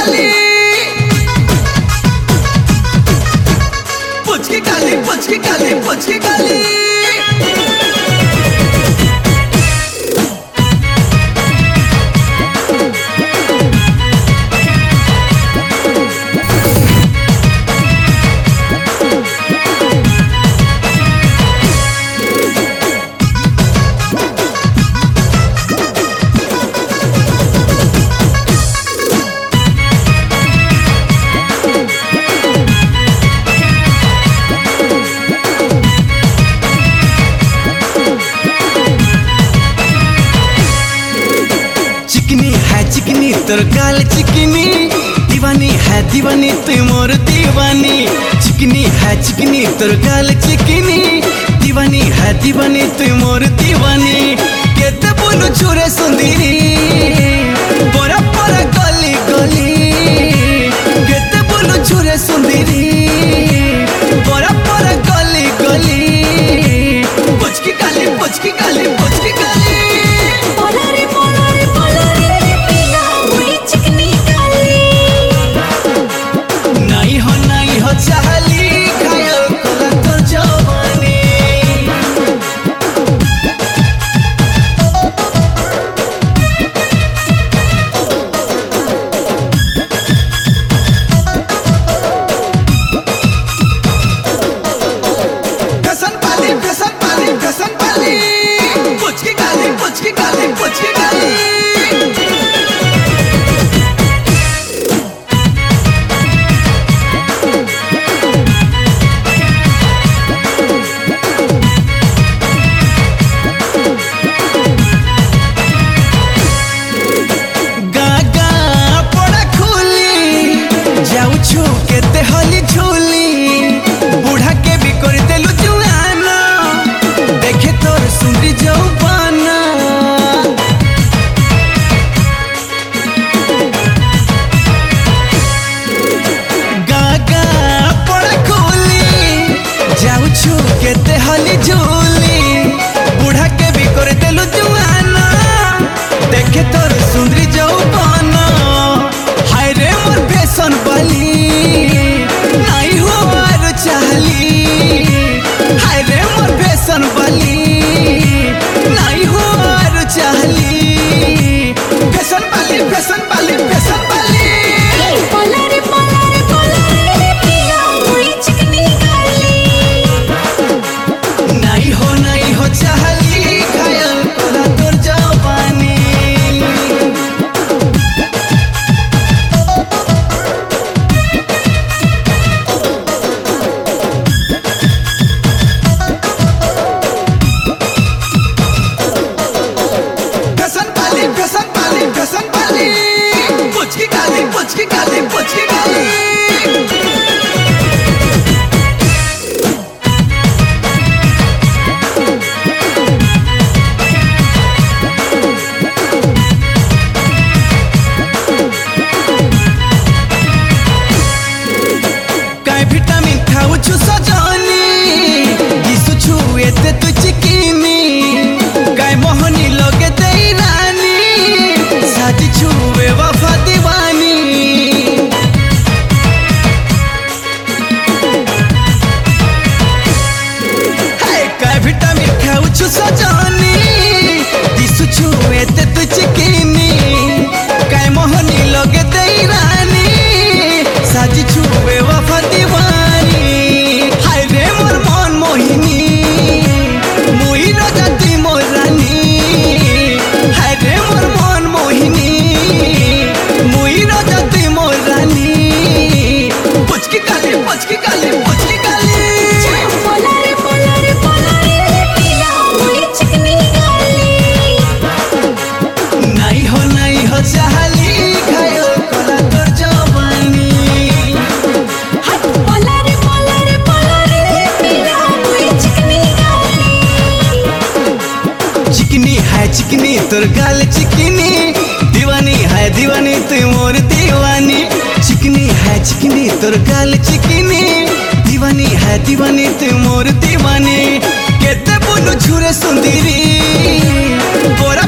काली पुचकी काली पुचकी काली पुचकी काली चिकनी तोर गाल चिकनी दीवानी है दीवानी तू मोर दीवानी चिकनी है चिकनी तोर गाल चिकनी दीवानी है दीवानी तू मोर दीवानी केते बोलू छुरे सुंदरी बड़ा बड़ा गली गली केते बोलू छुरे सुंदरी बड़ा बड़ा गली गली पुचकी काली पुचकी काली पुचकी काली चाहली खायो कोला तो जवानी घसन पाली पुचकी काली पुचकी काली पुचकी काली जाऊछु केते हली झूली बूढ़ा के भी कर देलु जुआना देखे तोर सुंदरी जौबाना गागा पड़ा खोली जाऊछु केते हली झूली बूढ़ा के भी कर देलु जुआना देखे तोर सुंदरी जौबाना हाय रे मोर फैशन वाली नहीं हो और चाहली हाय रे मोर फैशन वाली नहीं हो और चाहली फैशन वाली फैशन वाली फैशन वाली नहीं हो चाहली घायल कोला तोर जवानी पुचकी काली पुचकी काली पुचकी काली काय विटामिन खाऊ छु सजनी दिसु छु एते तू चिकिनी काय मोहनी लगे तेई रानी साथी छुवे वफा दीवानी हाय काय विटामिन खाऊ छु सजनी दिसु छु एते तू चिकिनी काय मोहनी लगे तेई रानी साथी छुवे वफा दीवानी हाय रे मोर मन मोहिनी मुई रजाती मोर रानी हाय रे मोर मन मोहिनी मुई रजाती मोर रानी पुचकी काली पुचकी काली पुचकी काली नहीं हो चाहली खायो कोला तोर जवानी चिकनी है चिकनी तोर गाल चिकनी दीवानी है दीवानी तू मोर दीवानी चिकनी है चिकनी तोर गाल चिकनी दीवानी है दीवानी तू मोर दीवानी केते बोलू छुरे सुंदरी